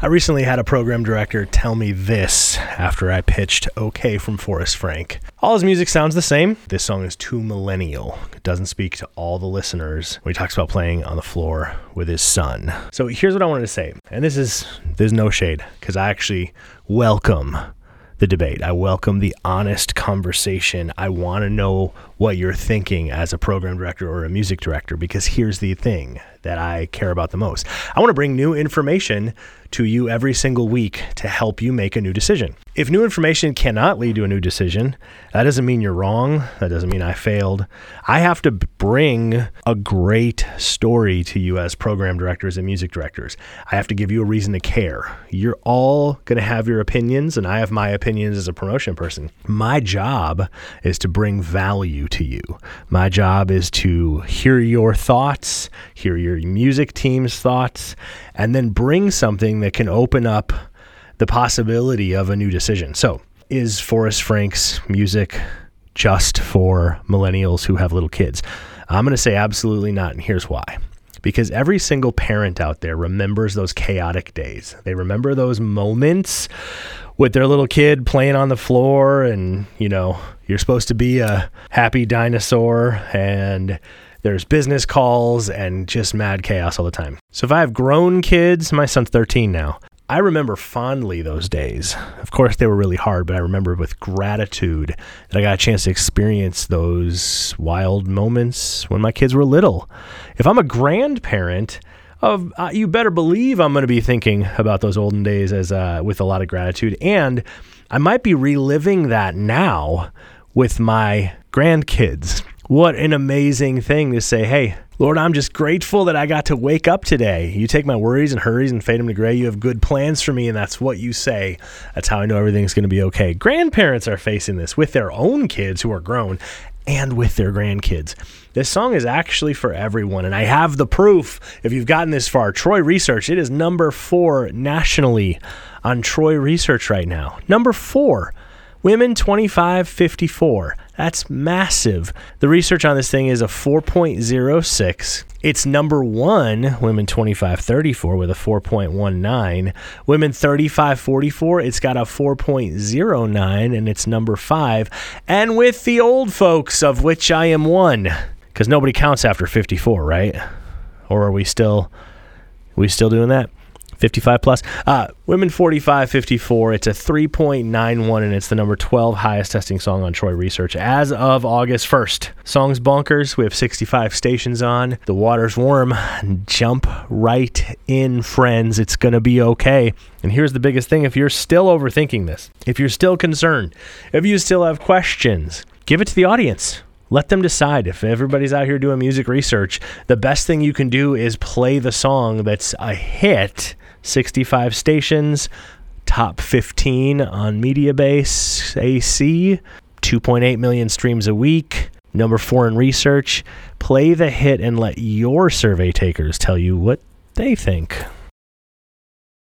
I recently had a program director tell me this after I pitched OK from Forrest Frank. All his music sounds the same. This song is too millennial. It doesn't speak to all the listeners when he talks about playing on the floor with his son. So here's what I wanted to say. And there's no shade, because I actually welcome the debate. I welcome the honest conversation. I want to know what you're thinking as a program director or a music director, because here's the thing that I care about the most. I want to bring new information to you every single week to help you make a new decision. If new information cannot lead to a new decision, that doesn't mean you're wrong. That doesn't mean I failed. I have to bring a great story to you as program directors and music directors. I have to give you a reason to care. You're all going to have your opinions, and I have my opinions as a promotion person. My job is to bring value to you. My job is to hear your thoughts, hear your music team's thoughts, and then bring something that can open up the possibility of a new decision. So, is Forrest Frank's music just for millennials who have little kids? I'm going to say absolutely not, and here's why. Because every single parent out there remembers those chaotic days. They remember those moments with their little kid playing on the floor, and, you're supposed to be a happy dinosaur, and there's business calls and just mad chaos all the time. So if I have grown kids, my son's 13 now, I remember fondly those days. Of course, they were really hard, but I remember with gratitude that I got a chance to experience those wild moments when my kids were little. If I'm a grandparent, you better believe I'm going to be thinking about those olden days as with a lot of gratitude. And I might be reliving that now with my grandkids. What an amazing thing to say, hey, Lord, I'm just grateful that I got to wake up today. You take my worries and hurries and fade them to gray. You have good plans for me, and that's what you say. That's how I know everything's going to be okay. Grandparents are facing this with their own kids who are grown and with their grandkids. This song is actually for everyone, and I have the proof. If you've gotten this far, Troy Research, it is number 4 nationally on Troy Research right now. Number 4. Women 25-54. That's massive. The research on this thing is a 4.06. It's number 1, women 25-34, with a 4.19. Women 35-44, it's got a 4.09, and it's number 5. And with the old folks, of which I am one, because nobody counts after 54, right? Or are we still doing that? 55 plus. Women 45-54, it's a 3.91, and it's the number 12 highest testing song on Troy Research as of August 1st. Song's bonkers. We have 65 stations on. The water's warm. Jump right in, friends. It's going to be okay. And here's the biggest thing. If you're still overthinking this, if you're still concerned, if you still have questions, give it to the audience. Let them decide. If everybody's out here doing music research, the best thing you can do is play the song that's a hit. 65 stations, top 15 on Mediabase AC, 2.8 million streams a week, number 4 in research. Play the hit and let your survey takers tell you what they think.